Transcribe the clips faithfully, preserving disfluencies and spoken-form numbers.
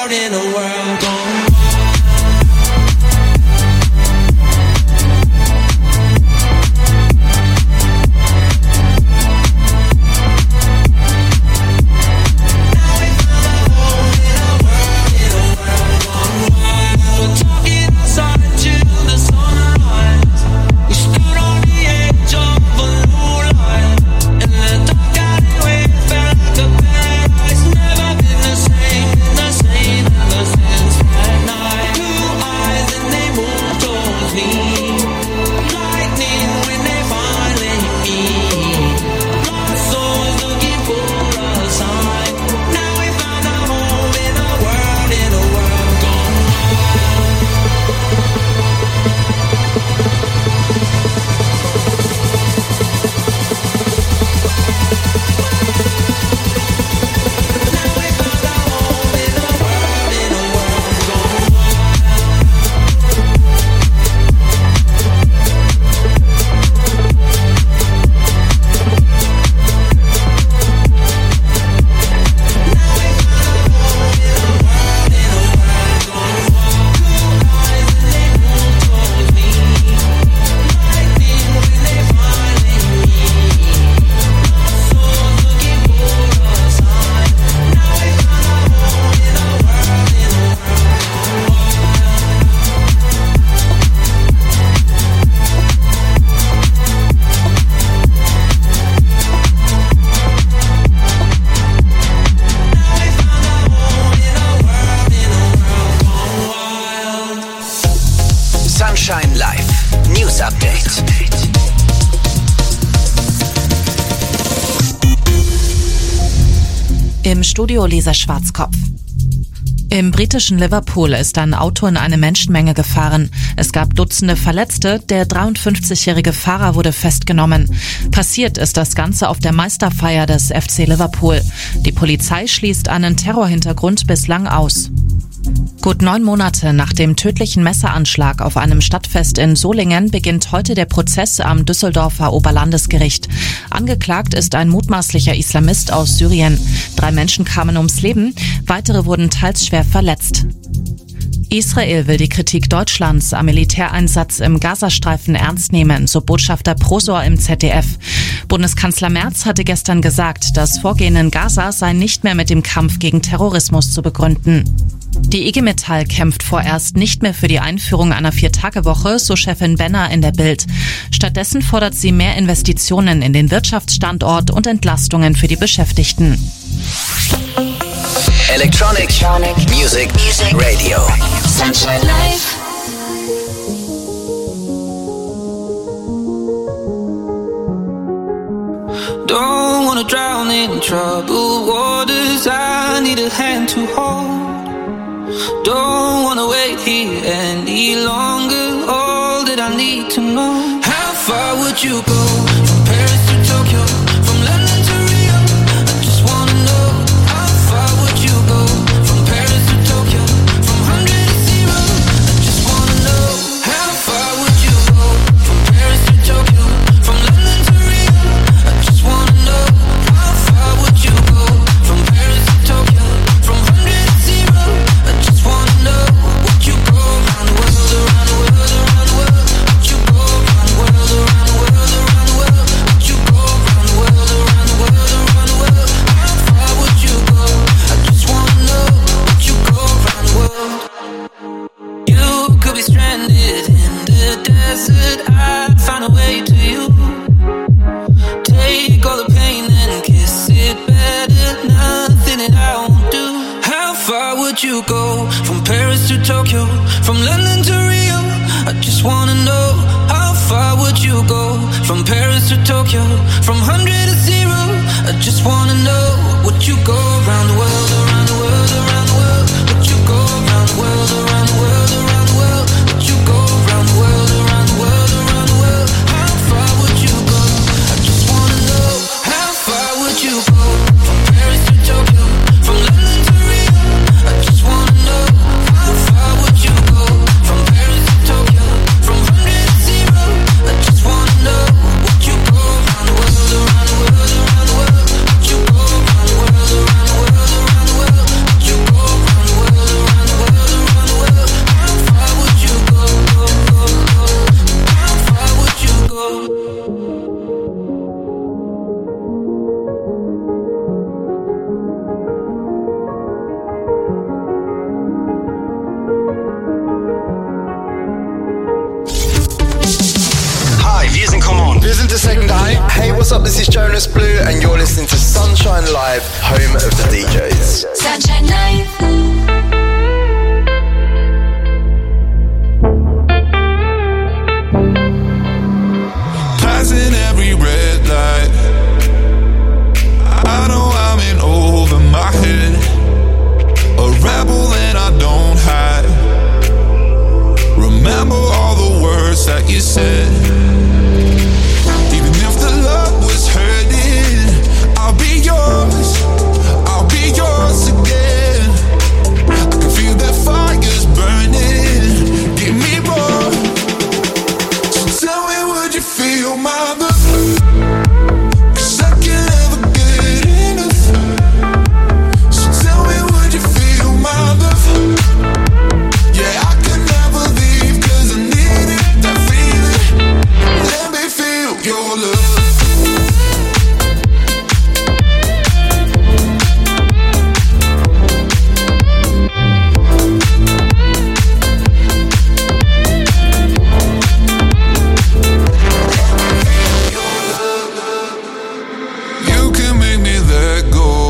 world, in a world gone. Im Studio Lisa Schwarzkopf. Im britischen Liverpool ist ein Auto in eine Menschenmenge gefahren. Es gab Dutzende Verletzte. Der dreiundfünfzigjährige Fahrer wurde festgenommen. Passiert ist das Ganze auf der Meisterfeier des F C Liverpool. Die Polizei schließt einen Terrorhintergrund bislang aus. Gut neun Monate nach dem tödlichen Messeranschlag auf einem Stadtfest in Solingen beginnt heute der Prozess am Düsseldorfer Oberlandesgericht. Angeklagt ist ein mutmaßlicher Islamist aus Syrien. Drei Menschen kamen ums Leben, weitere wurden teils schwer verletzt. Israel will die Kritik Deutschlands am Militäreinsatz im Gazastreifen ernst nehmen, so Botschafter Prosor im Z D F. Bundeskanzler Merz hatte gestern gesagt, das Vorgehen in Gaza sei nicht mehr mit dem Kampf gegen Terrorismus zu begründen. Die I G Metall kämpft vorerst nicht mehr für die Einführung einer Vier-Tage-Woche, so Chefin Benner in der Bild. Stattdessen fordert sie mehr Investitionen in den Wirtschaftsstandort und Entlastungen für die Beschäftigten. Electronic, Electronic Music, Music Radio. Sunshine Life. Don't wanna drown in troubled waters. I need a hand to hold. Don't wanna wait here any longer. All that I need to know. How far would you go? From Paris to Tokyo, from London to Rio. I just wanna know. How far would you go? From Paris to Tokyo, from hundred to zero. I just wanna know. How far would you go? From Paris to Tokyo, from London to Rio. I just wanna know. How far would you go? From Paris to Tokyo, from hundred to zero. I just wanna know. Would you go around the world, around the world, around the world? Would you go around the world, around the world, around the world? Would you go around the world, around the world, around the world? How far would you go? I just wanna know. Would you go around the world? You could be stranded in the desert. I'd find a way to you. Take all the pain and kiss it better. Nothing that I won't do. How far would you go? From Paris to Tokyo, from London to Rio. I just wanna know. How far would you go? From Paris to Tokyo, from hundred to zero. I just wanna know. Would you go around the world, around the world, around the world? Would you go around the world, around the world, around the world? Would you go around the world, around the world, around the world? How far would you go? I just wanna know. How far would you go? From Paris to Tokyo, from London to Rio. I just wanna know. How far would you go? From Paris to Tokyo, from hundred to zero. I just wanna know. Would you go around the world, around the world, around the world? Would you go around the world, around the world, around the world? Hey, what's up? This is Jonas Blue, and you're listening to Sunshine Live, home of the D Js. Sunshine Live. Passing every red light, I know I'm in over my head. A rebel and I don't hide. Remember all the words that you said. Even if the love was hurting, I'll be yours, I'll be yours again. I can feel that fire's burning, give me more. So tell me, would you feel my love? Cause I can't ever get enough. So tell me, would you feel my love? Yeah, I can never leave cause I need it, that feeling. Let me feel your love. You can make me let go.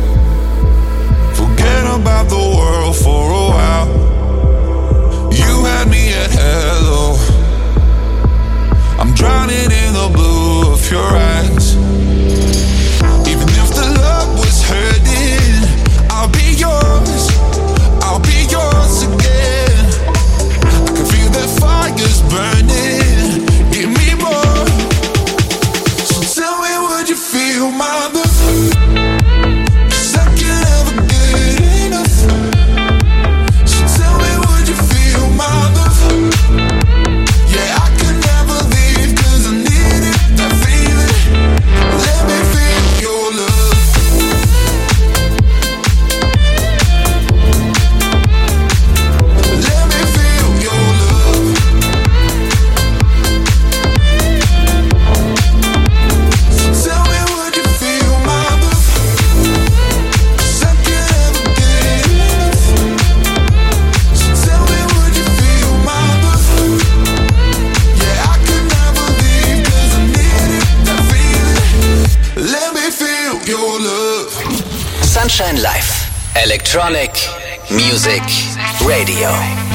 Forget about the world for a while. You had me at hello. I'm drowning in the blue of your eyes. Even if the love was hurting, I'll be yours, I'll be yours again. I can feel that fire's burning, give me more. So tell me, would you feel my love? Cause I can't ever get enough. So tell me, would you feel my love? Yeah, I can never leave cause I need it, that feeling. Let me feel your love. Let me feel your love. So tell me, would you feel my love? Cause I can't ever get enough. So tell me, would you feel my love? Yeah, I can never leave cause I need it, that feeling. Let me feel your love. Sunshine Live. Electronic Music Radio.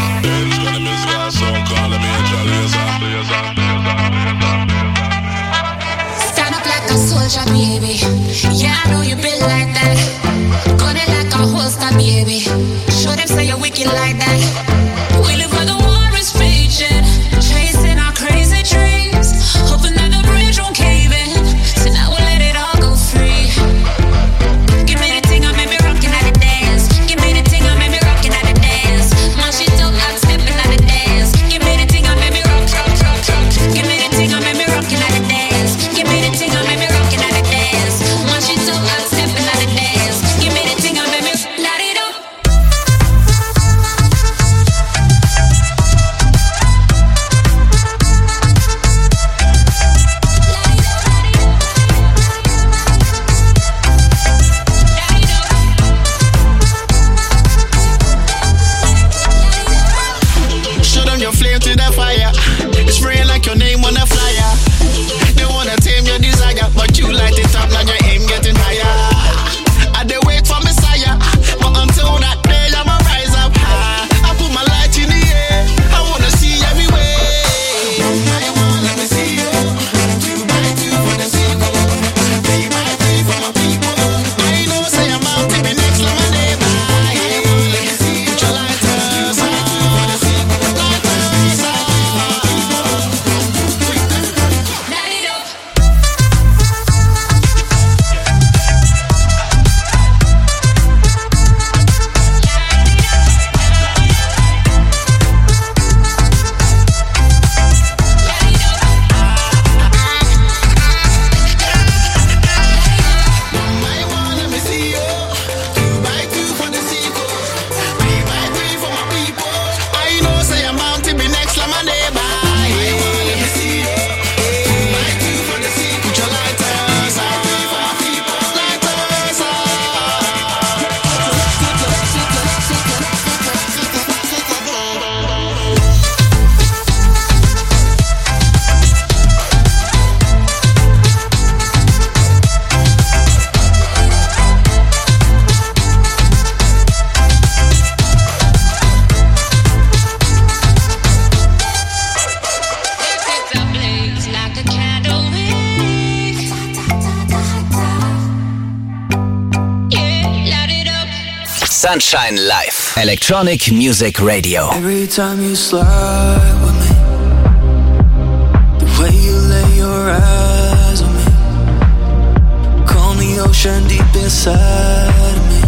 Stand up like a soldier, baby. Yeah, I know you been like that. Gun it like a holster, baby. Show them say you're wicked like that. We live where the war is raging, chasing our crazy dreams, hoping that the bridge won't cave in. So now we'll let it all go free. Give me the thing, I made me rockin' at the dance. Give me the thing, I made me rockin' at the dance. My shit dope, I'm stepping at the dance. Give me the thing, I made me rock, rock, rock, rock. Give me the thing, I made me rockin' at the dance. Give me the thing, I made me rockin' at the dance. My shit dope, I'm stepping at the dance. Give me the thing, I made me light it up. Sunshine Live. Electronic Music Radio. Every time you slide with me, the way you lay your eyes on me, calm the ocean deep inside of me.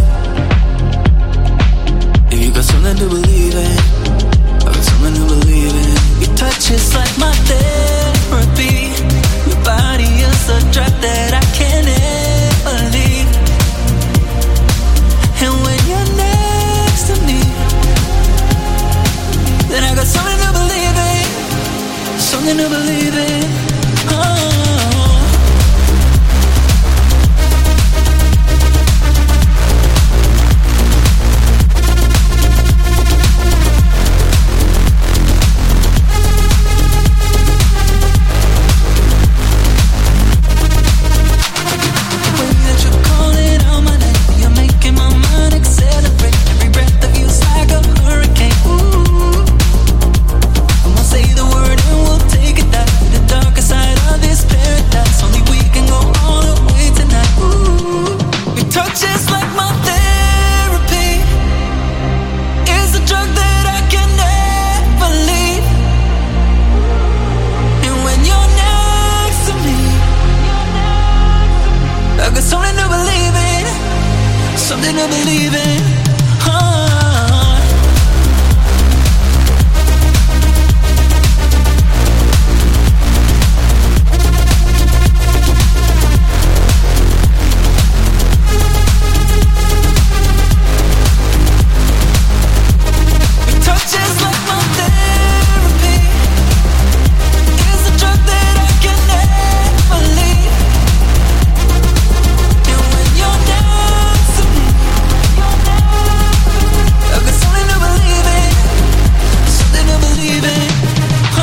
If you got something to believe in, I got something to believe in. Your touch is like my therapy. Your body is a drug that I can't ever leave. And when you're next to me, then I got something to believe in. Something to believe in. Oh. Something to believe in. Oh. Your touch is like my therapy. It's a drug that I can never leave. And when you're next to me, I got something to believe in, something to believe in. Oh.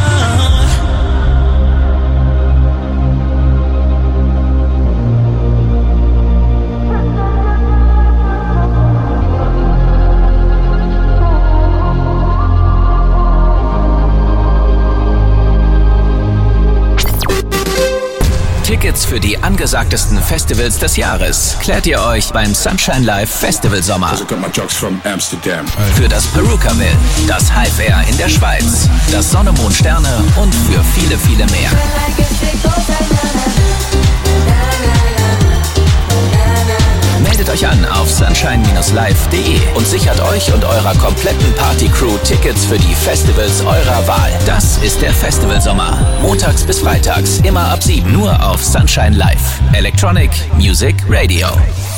Tickets für die angesagtesten Festivals des Jahres klärt ihr euch beim Sunshine Live Festival Sommer. Für das Perukaville, das Hive Air in der Schweiz, das Sonne, Mond, Sterne und für viele, viele mehr. Meldet euch an auf sunshine Bindestrich live Punkt de und sichert euch und eurer kompletten Party-Crew Tickets für die Festivals eurer Wahl. Das ist der Festivalsommer. Montags bis freitags, immer ab sieben, nur auf Sunshine Live. Electronic Music Radio.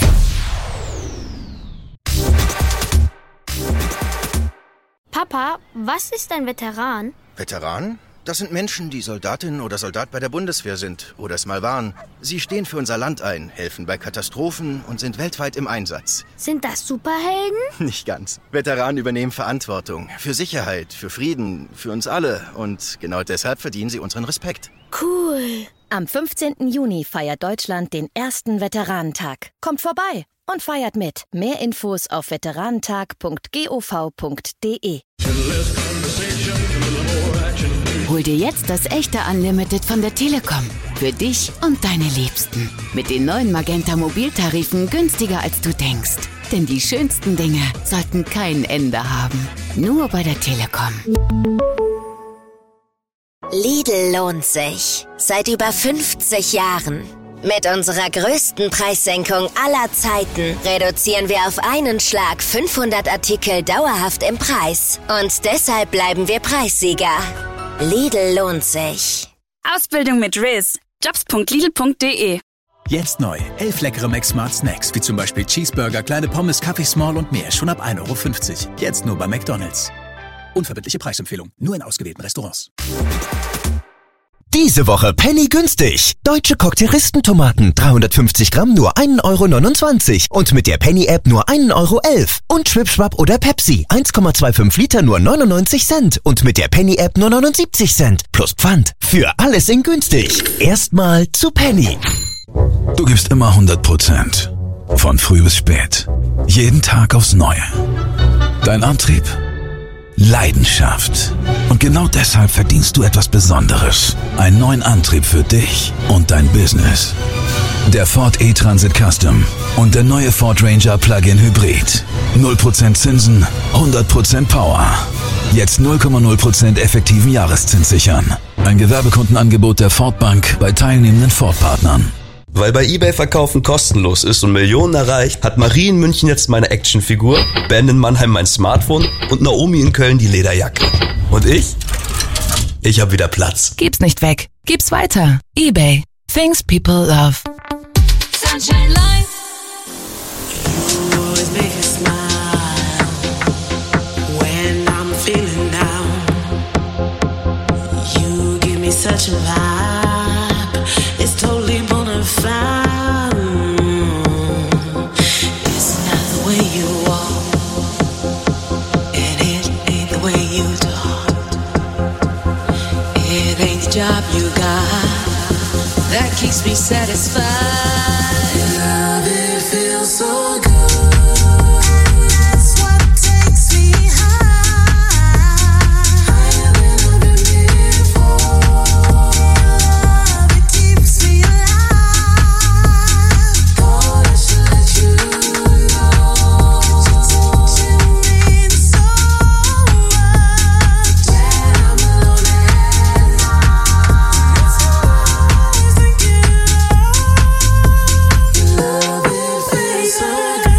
Papa, was ist ein Veteran? Veteran? Das sind Menschen, die Soldatin oder Soldat bei der Bundeswehr sind oder es mal waren. Sie stehen für unser Land ein, helfen bei Katastrophen und sind weltweit im Einsatz. Sind das Superhelden? Nicht ganz. Veteranen übernehmen Verantwortung für Sicherheit, für Frieden, für uns alle. Und genau deshalb verdienen sie unseren Respekt. Cool. Am fünfzehnten Juni feiert Deutschland den ersten Veteranentag. Kommt vorbei und feiert mit. Mehr Infos auf veteranentag punkt gov punkt de. Hol dir jetzt das echte Unlimited von der Telekom. Für dich und deine Liebsten. Mit den neuen Magenta Mobiltarifen günstiger als du denkst. Denn die schönsten Dinge sollten kein Ende haben. Nur bei der Telekom. Lidl lohnt sich. Seit über fünfzig Jahren. Mit unserer größten Preissenkung aller Zeiten reduzieren wir auf einen Schlag fünfhundert Artikel dauerhaft im Preis. Und deshalb bleiben wir Preissieger. Lidl lohnt sich. Ausbildung mit Riz. jobs punkt lidl punkt de. Jetzt neu. Elf leckere Mac Smart Snacks, wie zum Beispiel Cheeseburger, kleine Pommes, Kaffee Small und mehr. Schon ab ein Euro fünfzig. Jetzt nur bei McDonald's. Unverbindliche Preisempfehlung. Nur in ausgewählten Restaurants. Diese Woche Penny günstig. Deutsche Cocktailistentomaten dreihundertfünfzig Gramm nur ein Euro neunundzwanzig. Und mit der Penny-App nur ein Euro elf. Und Schwipschwapp oder Pepsi eins Komma fünfundzwanzig Liter nur neunundneunzig Cent. Und mit der Penny-App nur neunundsiebzig Cent. Plus Pfand. Für alles in günstig. Erstmal zu Penny. Du gibst immer hundert Prozent. Von früh bis spät. Jeden Tag aufs Neue. Dein Antrieb? Leidenschaft. Und genau deshalb verdienst du etwas Besonderes. Einen neuen Antrieb für dich und dein Business. Der Ford E-Transit Custom und der neue Ford Ranger Plug-in Hybrid. null Prozent Zinsen, hundert Prozent Power. Jetzt null Komma null Prozent effektiven Jahreszins sichern. Ein Gewerbekundenangebot der Ford Bank bei teilnehmenden Ford-Partnern. Weil bei eBay Verkaufen kostenlos ist und Millionen erreicht, hat Marie in München jetzt meine Actionfigur, Ben in Mannheim mein Smartphone und Naomi in Köln die Lederjacke. Und ich? Ich hab wieder Platz. Gib's nicht weg. Gib's weiter. eBay. Things people love. Sunshine Life. You always make a smile when I'm feeling down. You give me such a vibe. It's totally bona fide. It's not the way you walk, and it ain't the way you talk. It ain't the job you got that keeps me satisfied. Love, it feels so good. That's what takes me high. Higher than I've been before. Love, it keeps me alive. Thought I should let you know. You mean so much. When I'm alone at night, it's always thinking love, it feels so good.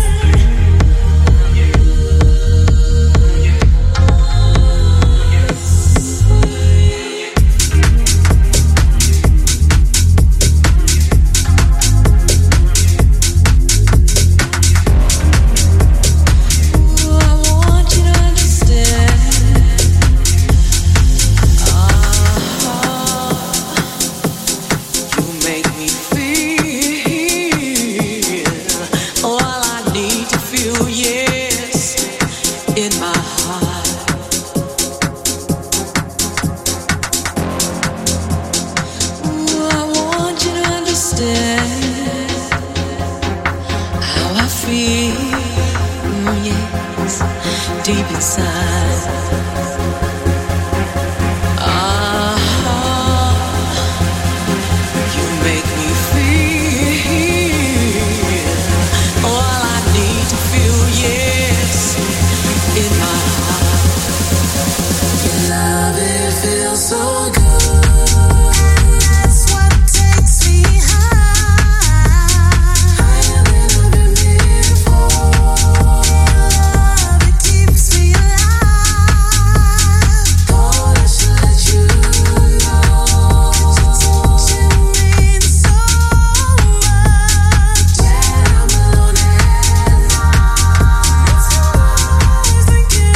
I want you to understand. You make me feel all I need to feel, yes, in my heart. Ooh, I want you to understand how I feel, mm, yes, deep inside. Ah, you make me feel all I need to feel, yes, in my heart. Your love, it feels so good. That's what takes me high. Higher than I've been before. Love, it keeps me alive. Thought I should let you know. You mean so much. When I'm alone at night, it's always thinking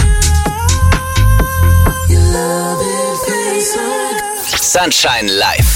your love, it feels so good. Sunshine Live.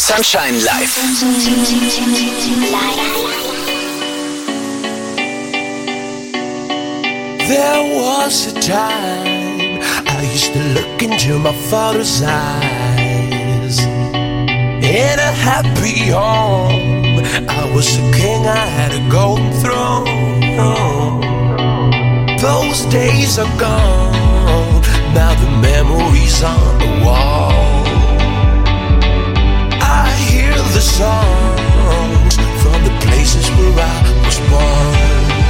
Sunshine Live. There was a time I used to look into my father's eyes. In a happy home, I was a king, I had a golden throne. Those days are gone, now the memories on the wall. I hear the songs from the places where I was born.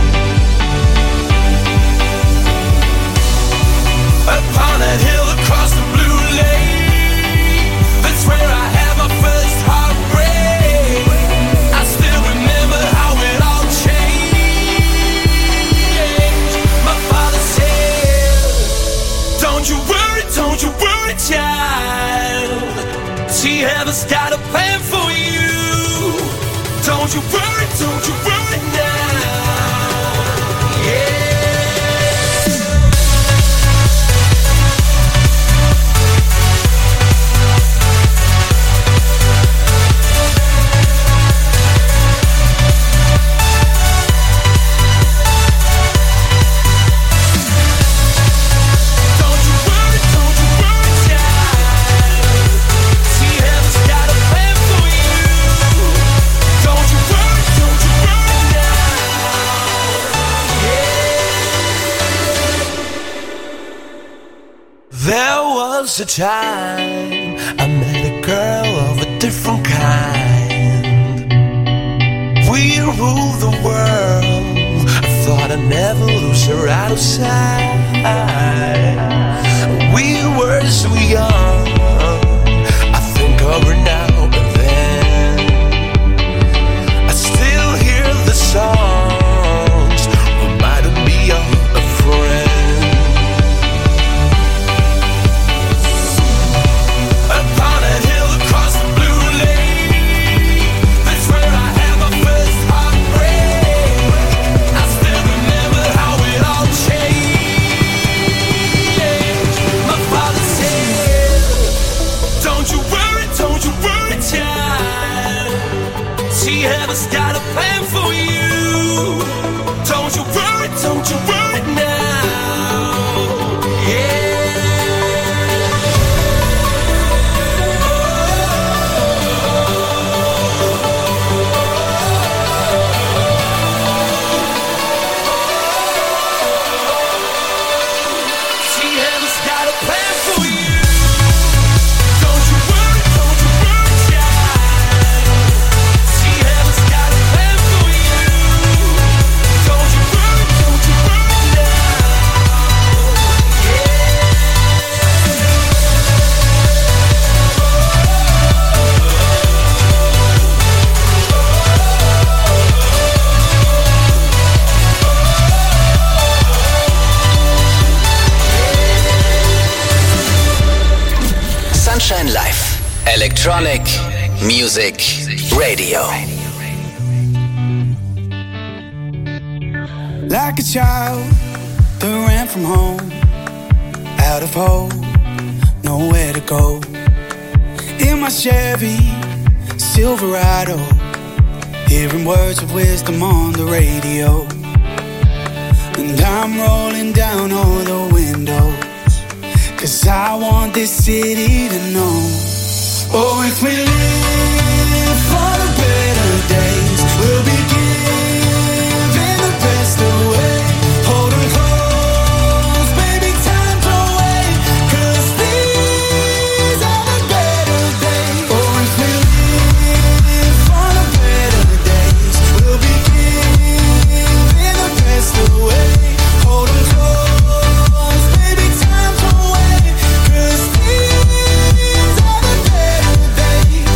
Upon that hill across the blue lake, that's where I had my first heartbreak. I still remember how it all changed. My father said, don't you worry, don't you worry, child. See, heaven's got a plan for you. Don't you worry, don't you worry now. Yeah. There was a time I met a girl of a different kind. We ruled the world. I thought I'd never lose her out of sight. We were so young, I think of her now and then. I still hear the songs, reminding me of a friend. Heaven's got a plan for you. Don't you worry, don't you worry now. Yeah. See, heaven's got a plan for you. Don't you worry, don't you worry, child. See, heaven's got a plan for you. Don't you worry, don't you worry now. Sunshine Live. Electronic Music Radio. Like a child that ran from home, out of hope, nowhere to go. In my Chevy Silverado, hearing words of wisdom on the radio. And I'm rolling down all the windows, 'cause I want this city to know. Oh, if we live for the better days, we'll be giving the best away. Hold 'em close, baby, time to wait, 'cause these are the better days. Oh, if we live for the better days, we'll be giving the best away. Hold 'em close, baby, time to wait, 'cause these are the better days.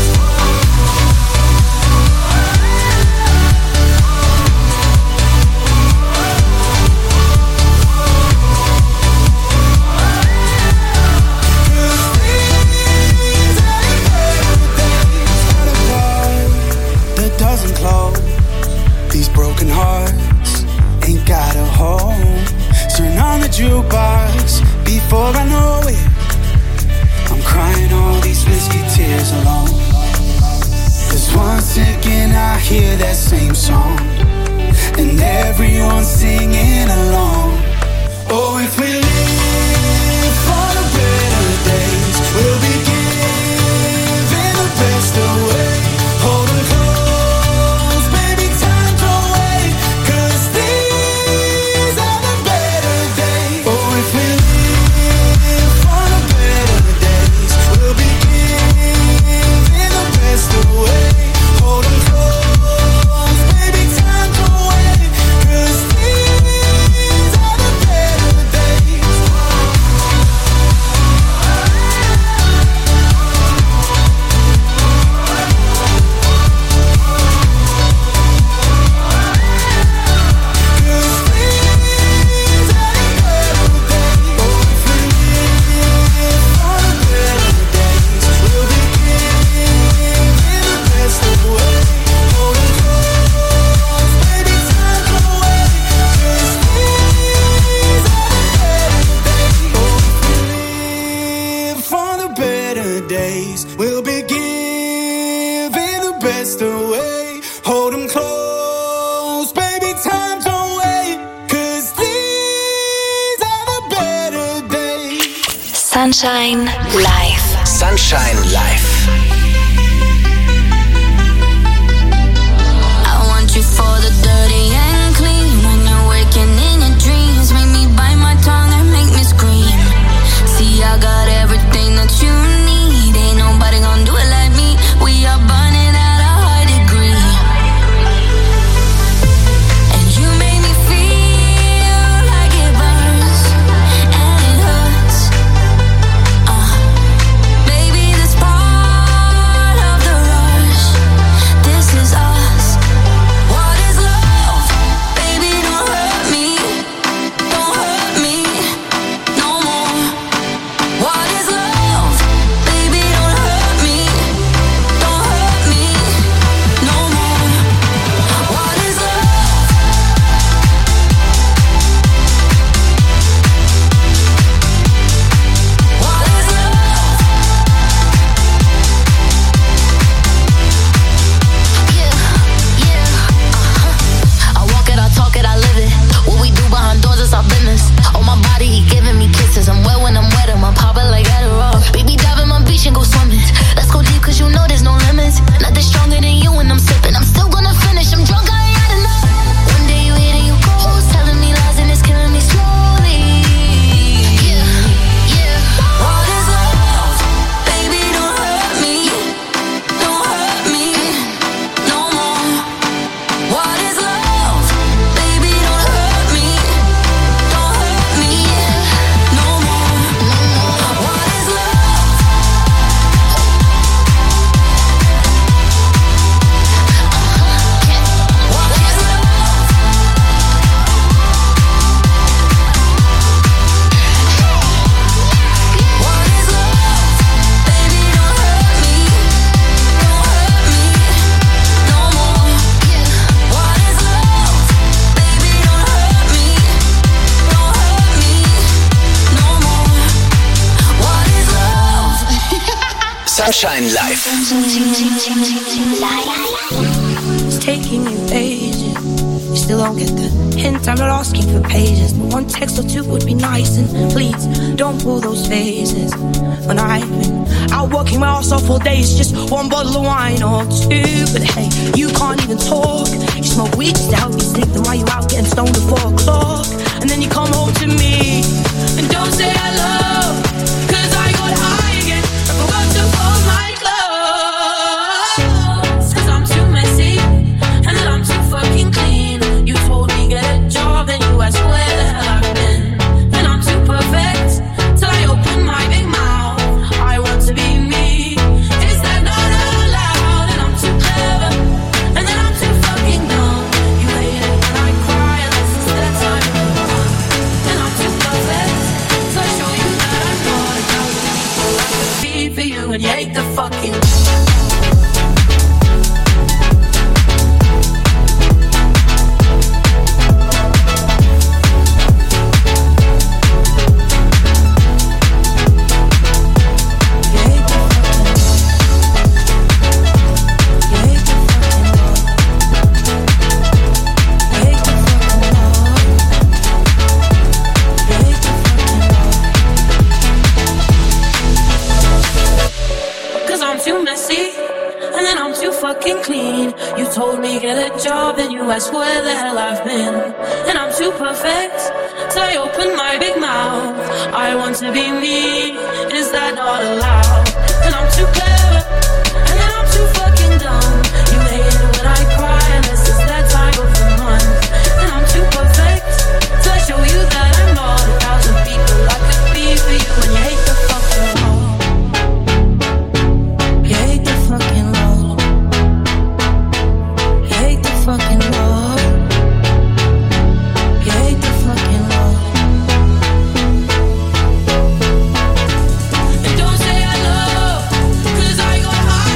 second I hear that same song, and everyone's singing along. Oh, if we live for the better days, we'll be giving the best away. Hold 'em close, baby, time don't wait, 'cause these are the better days. Oh, if we live for the better days, we'll be giving the best away. Hold 'em close, baby, time don't wait, 'cause these are the better days. For the better days, we'll be giving the best away. Hold 'em close, baby, time don't wait, 'cause these are the better days. Sunshine Live. Sunshine Live. I want you for the dirty and clean. When you're waking in your dreams, make me bite my tongue and make me scream. See, I got everything that you need. Ain't nobody gonna do it like me. We are burning at a high degree. And you make me feel like it burns and it hurts. Uh, baby, this part of the rush. This is us. What is love? Baby, don't hurt me. Don't hurt me no more. What is love? Baby, don't hurt me. Don't hurt me no more. What is love? What is love? Yeah, yeah, uh-huh. I walk it, I talk it, I live it. What we do behind doors is our business. On my body, he giving me kisses. I'm wet when I'm wet, I'm popping like Adderall. Baby, dive in my beach and go swimming. Let's go deep, 'cause you know there's no limits. Nothing stronger than you when I'm sipping. I'm still gonna finish, I'm drunk, I ain't had enough. One day you hit and you go, telling me lies and it's killing me slowly. Yeah, yeah. What is love? Baby, don't hurt me. Don't hurt me no more. What is love? Baby, don't hurt me. Don't hurt me no more. What is love? What is love? What is love? Baby, don't hurt me. Don't hurt me no more. What is love? Baby, don't hurt me. Don't hurt me no more. What is love? Sunshine Live. It's taking you ages. You still don't get the hint. I'm not asking for pages, but one text or two would be nice. And please don't pull those faces. When I've been out working my ass off all day, it's just one bottle of wine or two. But hey, you can't even talk. You smoke weed just to help you sleep. Then why you out getting stoned at four o'clock? And then you come home to me and don't say hello, 'cause I got high again. I forgot to fold my clothes. 'Cause I'm too messy and then I'm too fucking clean. You told me get a job, then you asked where the hell I've been. Then I'm too perfect till I open my big mouth. I want to be me. Is that not allowed? And I'm too clever, and then I'm too fucking dumb. You hate it when I cry, and that's instead of time. And I'm too perfect, so I show you that I'm not about to be for you, and you hate the fucking. messy, and then I'm too fucking clean. You told me get a job, then you ask where the hell I've been. And I'm too perfect, so I open my big mouth. I want to be me, is that not allowed? And I'm too clever, and then I'm too fucking dumb. You hate it when I cry, and this is that time of the month. And I'm too perfect, so I show you that I'm not a thousand people I could be for you. And you hate the fucking law. You hate the fucking law. You hate the fucking law. You hate the fucking law. And don't say I love, 'cause I got high.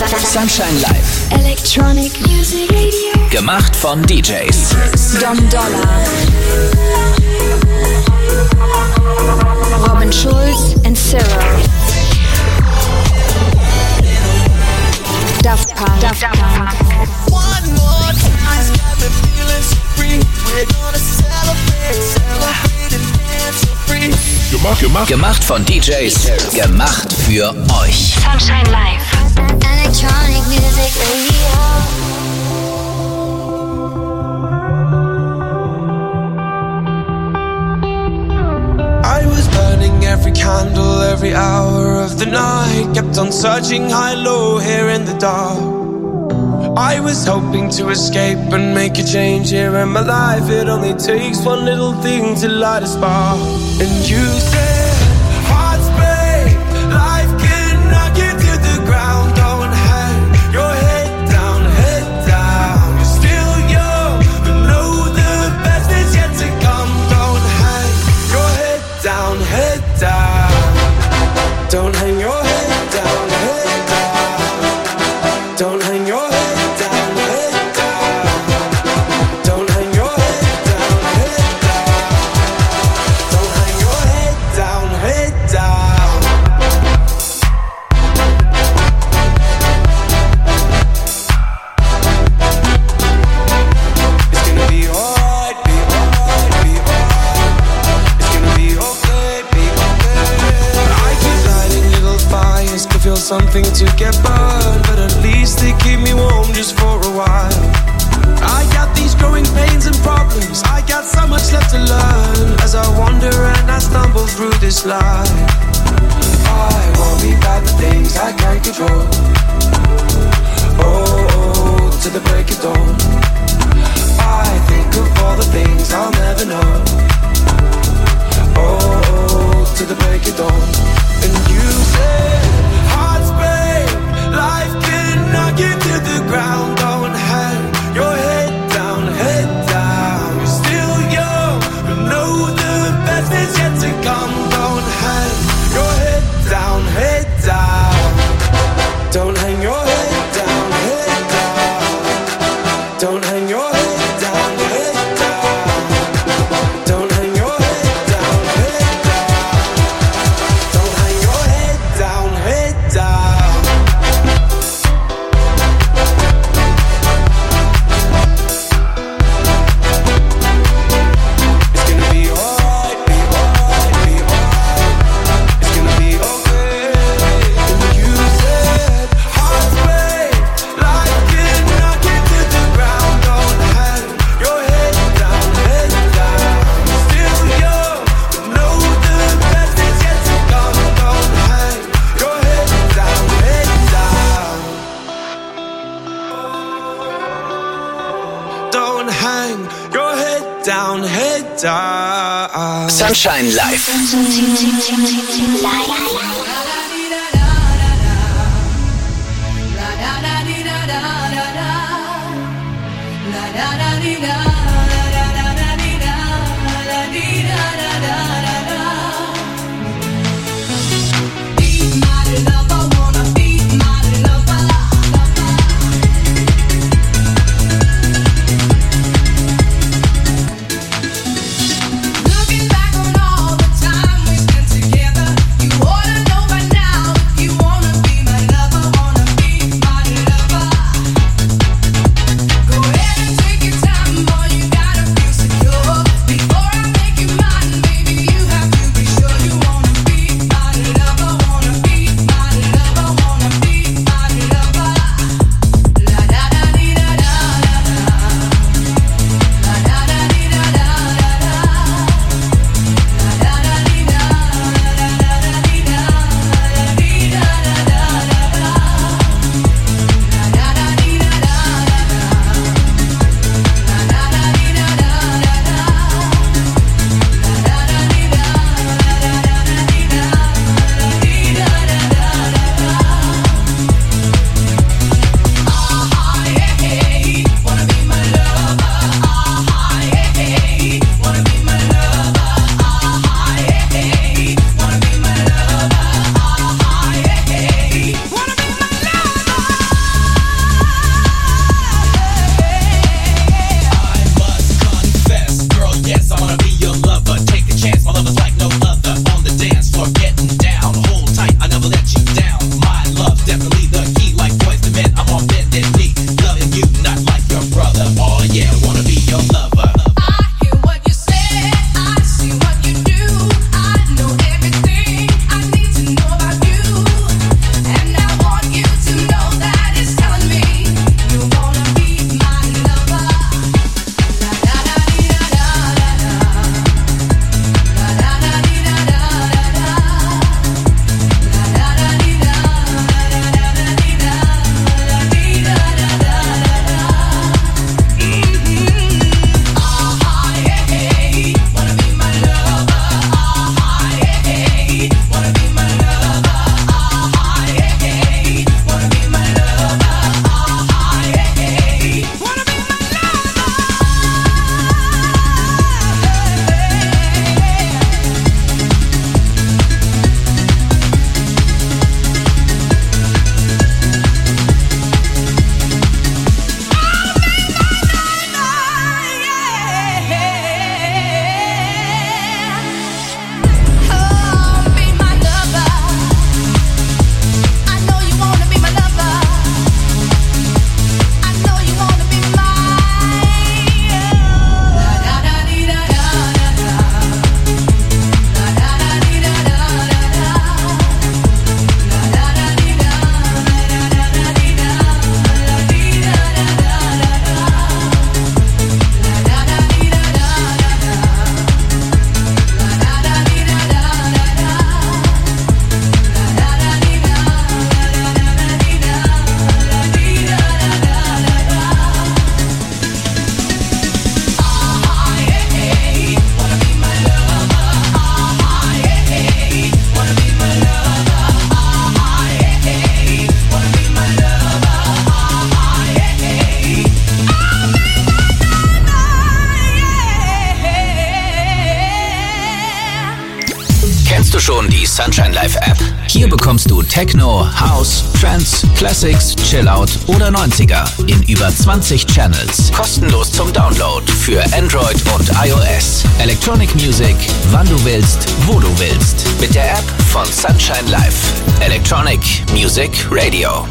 Sunshine Live. Electronic Music Radio. Gemacht von D Js. Dom Dollar. Robin Schulz and Cyril. Daft Punk. Daft Punk. One more time, got me feeling so free. We're gonna celebrate, celebrate and dance so free. Gemacht, gemacht. Gemacht von D Js. Gemacht für euch. Sunshine Live. Electronic Music Radio. I was burning every candle, every hour of the night. Kept on searching high, low, here in the dark. I was hoping to escape and make a change here in my life. It only takes one little thing to light a spark. And you said, hearts break, life can knock you to the ground. Don't hang your head down, head down. You're still young, but know the best is yet to come. Don't hang your head down, head down. Don't hang your head down, head down. Don't hang your head. Something to get burned, but at least they keep me warm just for a while. I got these growing pains and problems. I got so much left to learn as I wander and I stumble through this life. I worry about the things I can't control. Oh, oh, to the break of dawn. I think of all the things I'll never know. Oh, oh, to the break of dawn. And you say life can knock you to the ground. Don't hang your head down, head down. You're still young, but know the best is yet to come. Don't hang your head down, head down. Don't hang your head down, head down. Don't hang your head down, head down. Don't hang your head down, head down. Don't hang your head down, head down. Sunshine Live. Boy, Sunshine Live App. Hier bekommst du Techno, House, Trance, Classics, Chillout oder neunziger in über zwanzig Channels. Kostenlos zum Download für Android und iOS. Electronic Music, wann du willst, wo du willst. Mit der App von Sunshine Live. Electronic Music Radio.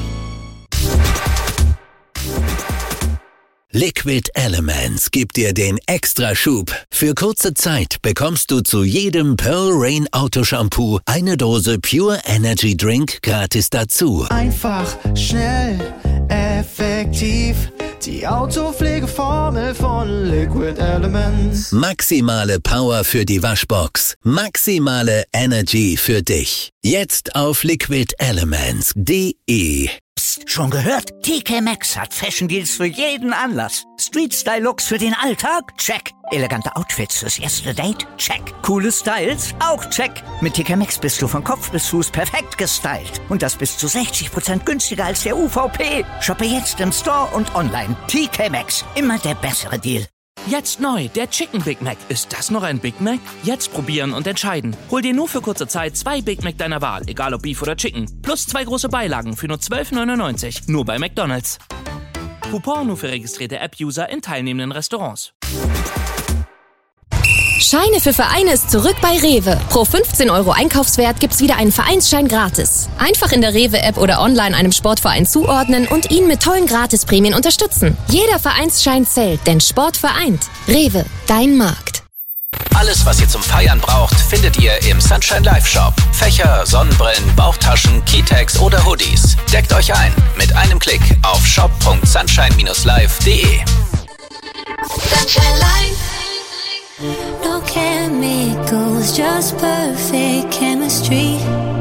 Liquid Elements gibt dir den Extraschub. Für kurze Zeit bekommst du zu jedem Pearl Rain Autoshampoo eine Dose Pure Energy Drink gratis dazu. Einfach, schnell, effektiv. Die Autopflegeformel von Liquid Elements. Maximale Power für die Waschbox. Maximale Energy für dich. Jetzt auf liquid elements punkt de. Psst, schon gehört? T K Maxx hat Fashion Deals für jeden Anlass. Street-Style-Looks für den Alltag? Check. Elegante Outfits fürs erste Date? Check. Coole Styles? Auch check. Mit T K Maxx bist du von Kopf bis Fuß perfekt gestylt. Und das bis zu sechzig Prozent günstiger als der U V P. Shoppe jetzt im Store und online. T K Maxx. Immer der bessere Deal. Jetzt neu, der Chicken Big Mac. Ist das noch ein Big Mac? Jetzt probieren und entscheiden. Hol dir nur für kurze Zeit zwei Big Mac deiner Wahl, egal ob Beef oder Chicken. Plus zwei große Beilagen für nur zwölf neunundneunzig. Nur bei McDonald's. Coupon nur für registrierte App-User in teilnehmenden Restaurants. Scheine für Vereine ist zurück bei Rewe. Pro fünfzehn Euro Einkaufswert gibt's wieder einen Vereinsschein gratis. Einfach in der Rewe-App oder online einem Sportverein zuordnen und ihn mit tollen Gratisprämien unterstützen. Jeder Vereinsschein zählt, denn Sport vereint. Rewe, dein Markt. Alles, was ihr zum Feiern braucht, findet ihr im Sunshine Live Shop. Fächer, Sonnenbrillen, Bauchtaschen, Keytags oder Hoodies. Deckt euch ein mit einem Klick auf shop punkt sunshine dash live punkt de. Sunshine Live. No chemicals, just perfect chemistry.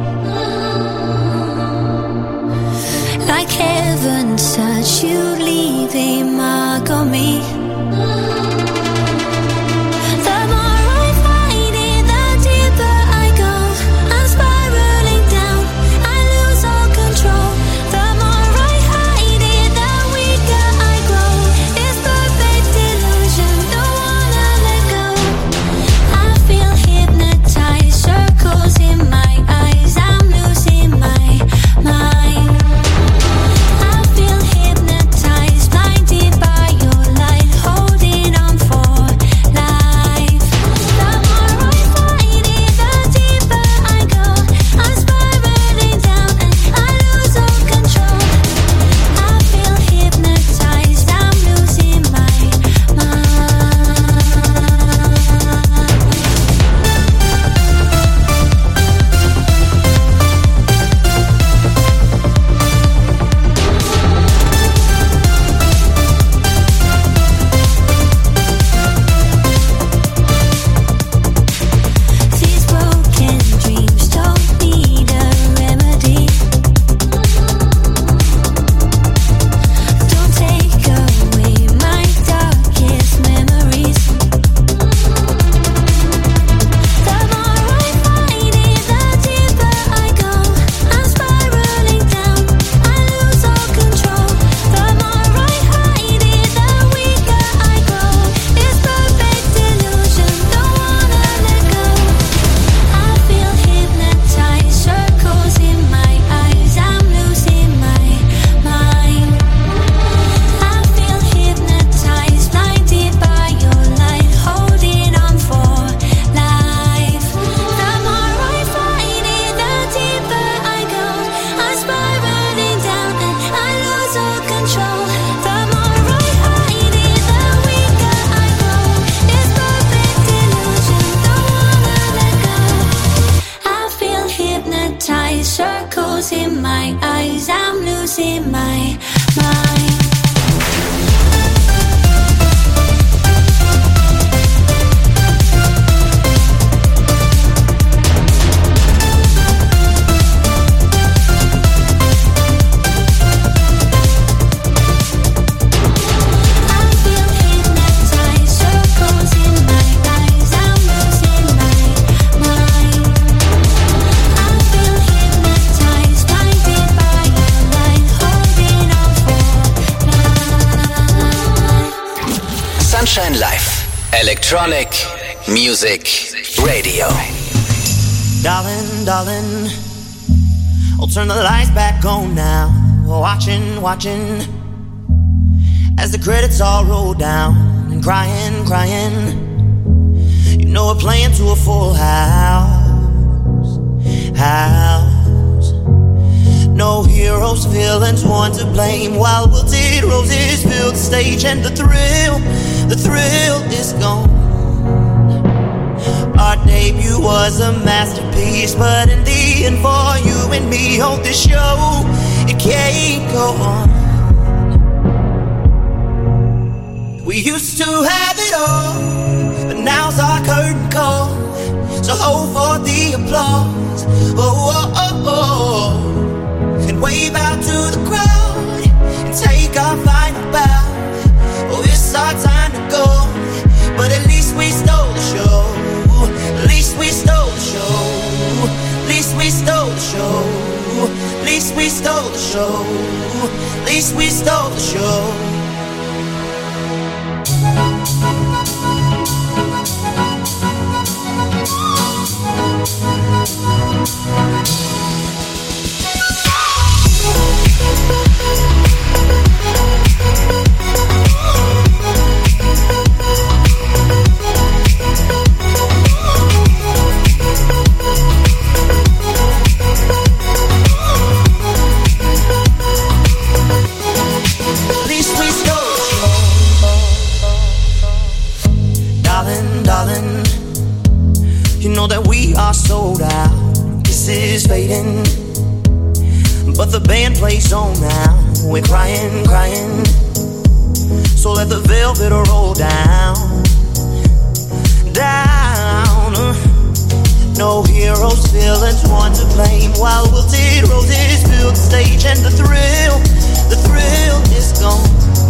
Like heaven's touch, you leave a mark on me. The more I fight it, the deeper I go. I'm spiraling down, I lose all control. The more I hide it, the weaker I grow. It's perfect illusion, don't wanna let go. I feel hypnotized, circles in my eyes, I'm losing my mind. I feel hypnotized, blinded by your light, holding on for life. The more I fight it, the deeper I go. I'm spiraling down and I lose all control. I feel hypnotized, I'm losing my mind. These broken dreams don't need a remedy. Don't take away my darkest memories. The more I fight it, the deeper I go. I'm spiraling down, I lose all control. The more I hide it, the weaker I grow. It's perfect illusion, don't wanna let go. I feel hypnotized, circles in my eyes, I'm losing my mind. I feel hypnotized, blinded by your light, holding on for life. The more I fight it, the deeper I go. I'm spiraling down and I lose all control. The more I hide it, the weaker I grow. It's perfect illusion, don't wanna let go. I feel hypnotized, circles in my eyes, I'm losing my mind. Circles in my eyes, I'm losing my mind. I feel hypnotized, blinded by your light, holding on for life. Sunshine. Sunshine Live. Electronic Music Radio. Sunshine Live. Electronic Music Radio. Music Radio. Sunshine Live. Electronic Music Radio. Sunshine Live. Electronic Music Radio. Sunshine Live. Electronic Music Radio. Sunshine Live. Electronic Music Radio. Darling, darling, I'll turn the lights back on now. Watching, watching, as the credits all roll down. And crying, crying, you know we're playing to a full house. House. No heroes, villains, one to blame. While wilted roses fill the stage, and the thrill, the thrill is gone. Our debut was a masterpiece, but in the end, for you and me on this show, it can't go on. We used to have it all, but now's our curtain call. So hold for the applause, oh, oh, oh, oh. And wave out to the crowd and take our final bow. Oh, it's our time to go, but at least we stole the show. At least we stole the show. At least we stole the show. At least we stole the show. At least we stole the show. That we are sold out, this is fading, but the band plays on now. We're crying, crying, so let the velvet roll down, down. No heroes, villains, one to blame. While wilted roses fill the stage, and the thrill, the thrill is gone.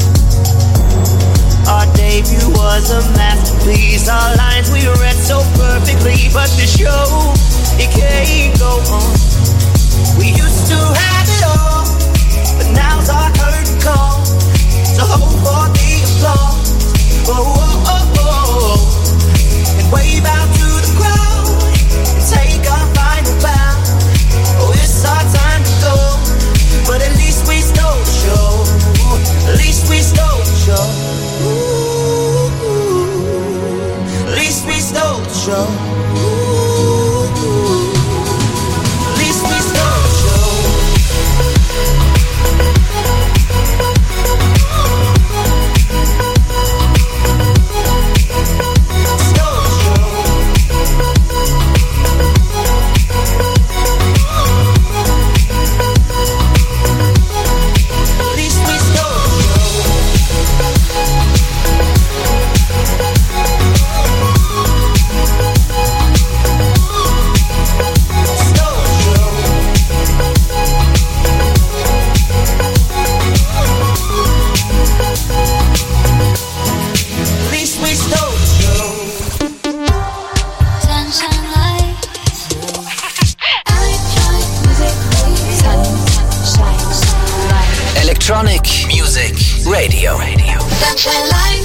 Our debut was a masterpiece. Our lines we read so perfectly, but the show, it can't go on. We used to have it all, but now's our curtain call. So hold for the applause, oh, oh, oh, oh. And wave out to the crowd and take our final bow. Oh, it's our time to go, but at least we stole the show. At least we stole the show. Ooh, at least we stole the show. Ooh, at least we stole the show. Stole the show. At least we stole the show. Electronic Music Radio. Radio. Sunshine Light.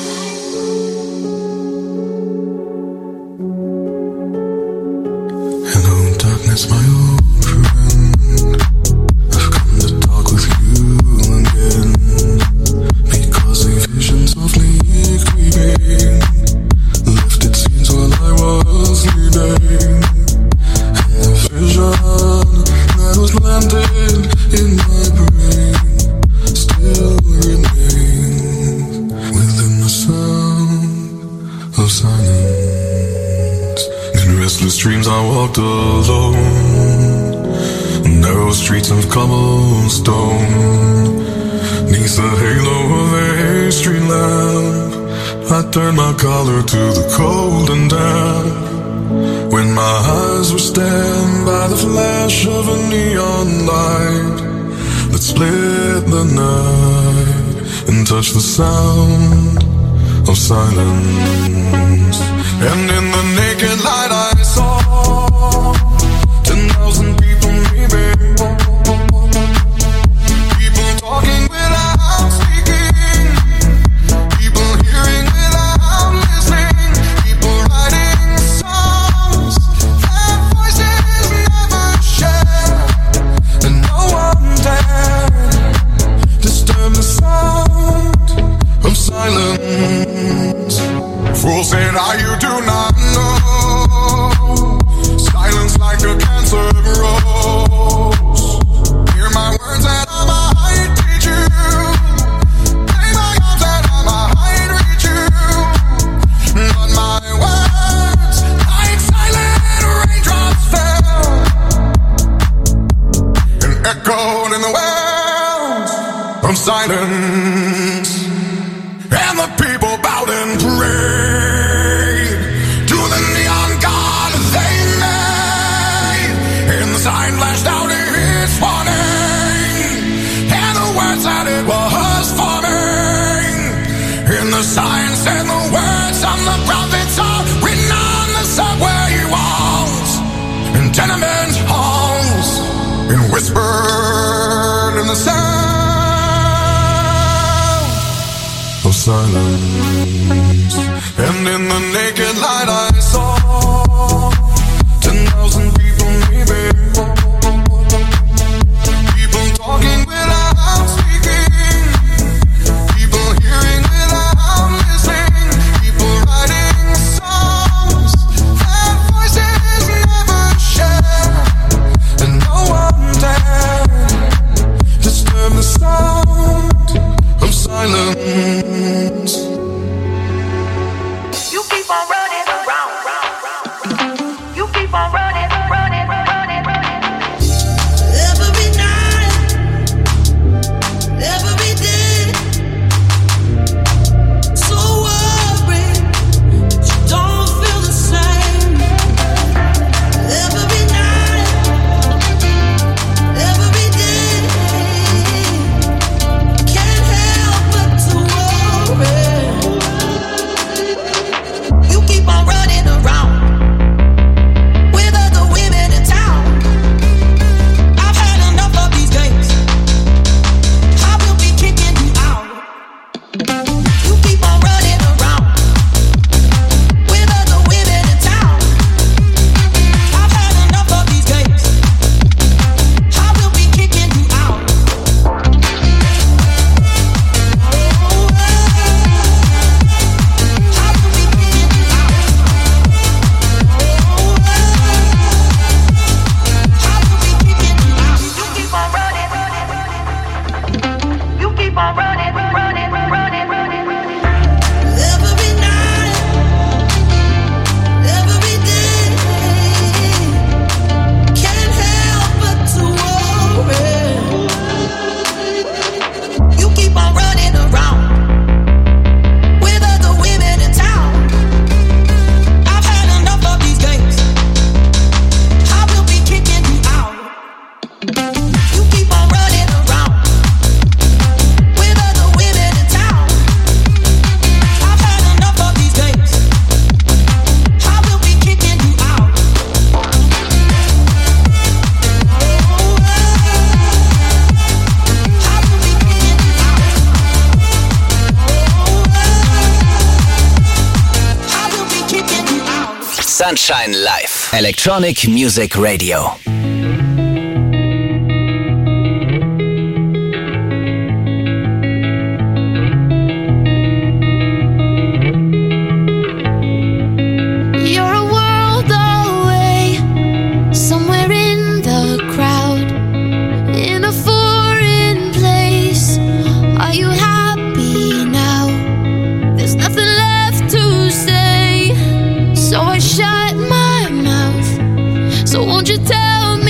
Hello, darkness, my old friend. I've come to talk with you again, because a vision softly creeping left its scenes while I was sleeping, and the vision that was planted in my brain still remains within the sound of silence. In restless dreams I walked alone, narrow streets of cobblestone. Neath the halo of a street lamp, I turned my collar to the cold and damp. When my eyes were stabbed by the flash of a neon light that split the night and touched the sound of silence. And in the naked light I saw ten thousand people maybe, people talking without speaking, people hearing without listening, people writing songs that voices from silence, and the people bowed and prayed to the neon god they made. And the sign flashed out its warning, and the words that it was forming. And the sign said the words on the prophets are written on the subway walls and tenement halls, and whispered in the sound of silence. And in the naked light I saw ten thousand people, maybe people talking without speaking, people hearing without listening, people writing songs that voices never share, and no one dared disturb the sound of silence. You keep on running around. You keep on running, running, running, running. Every night, every day. So worried, you don't feel the same. Every night, every day. Can't help but to worry. You keep on running around with other women in town. I've had enough of these games. I will be kicking you out. You keep on running around with other women in town. I've had enough of these games. I will be kicking you out. You keep on running, running, running, running, running. Every night, every day. Can't help but to worry. You keep on running around with other women in town. I've had enough of these games. I will be kicking you out. You keep on running around with other women in town. I've had enough of these games. I will be kicking you out. I will be kicking you out. Sunshine Live. Electronic Music Radio. You're a world away, somewhere in the crowd, in a foreign place. Are you happy now? There's nothing left to say, so I shut my mouth. So won't you tell me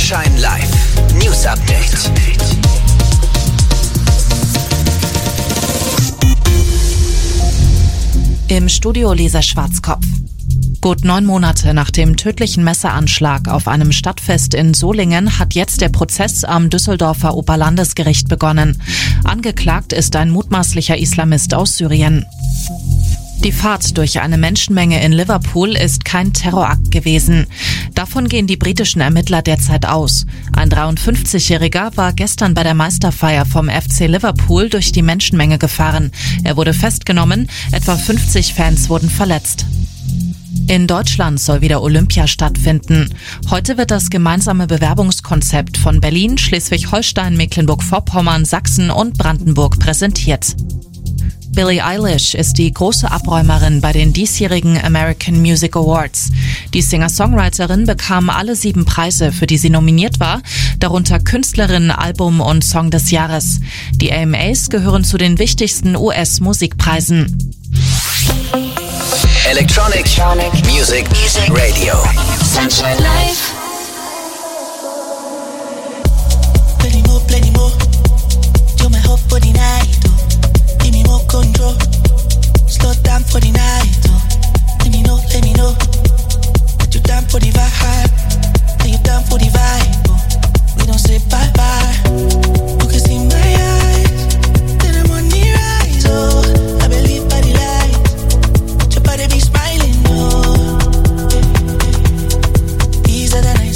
Sunshine Live. News Update. Im Studio Lisa Schwarzkopf. Gut neun Monate nach dem tödlichen Messeranschlag auf einem Stadtfest in Solingen hat jetzt der Prozess am Düsseldorfer Oberlandesgericht begonnen. Angeklagt ist ein mutmaßlicher Islamist aus Syrien. Die Fahrt durch eine Menschenmenge in Liverpool ist kein Terrorakt gewesen. Davon gehen die britischen Ermittler derzeit aus. Ein dreiundfünfzigjähriger war gestern bei der Meisterfeier vom F C Liverpool durch die Menschenmenge gefahren. Er wurde festgenommen, etwa fünfzig Fans wurden verletzt. In Deutschland soll wieder Olympia stattfinden. Heute wird das gemeinsame Bewerbungskonzept von Berlin, Schleswig-Holstein, Mecklenburg-Vorpommern, Sachsen und Brandenburg präsentiert. Billie Eilish ist die große Abräumerin bei den diesjährigen American Music Awards. Die Singer-Songwriterin bekam alle sieben Preise, für die sie nominiert war, darunter Künstlerin, Album und Song des Jahres. Die A M As gehören zu den wichtigsten U S-Musikpreisen. Electronic, Music, Radio. Sunshine Live. Plenty more, plenty more. You're my hope for the night. Oh. Give me more control. Slow down for the night. Oh. Let me know, let me know. That you're down for the vibe. That you're down for the vibe. Oh. We don't say bye bye. You can see my eyes. Then I'm on the rise. Oh, I believe by the light. Your body be smiling. Oh, easier than I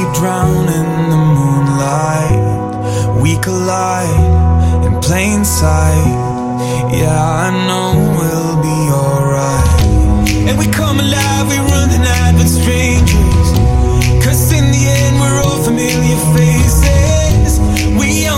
drown in the moonlight. We collide in plain sight. Yeah, I know we'll be alright. And we come alive, we run the night with strangers. Cause in the end we're all familiar faces. We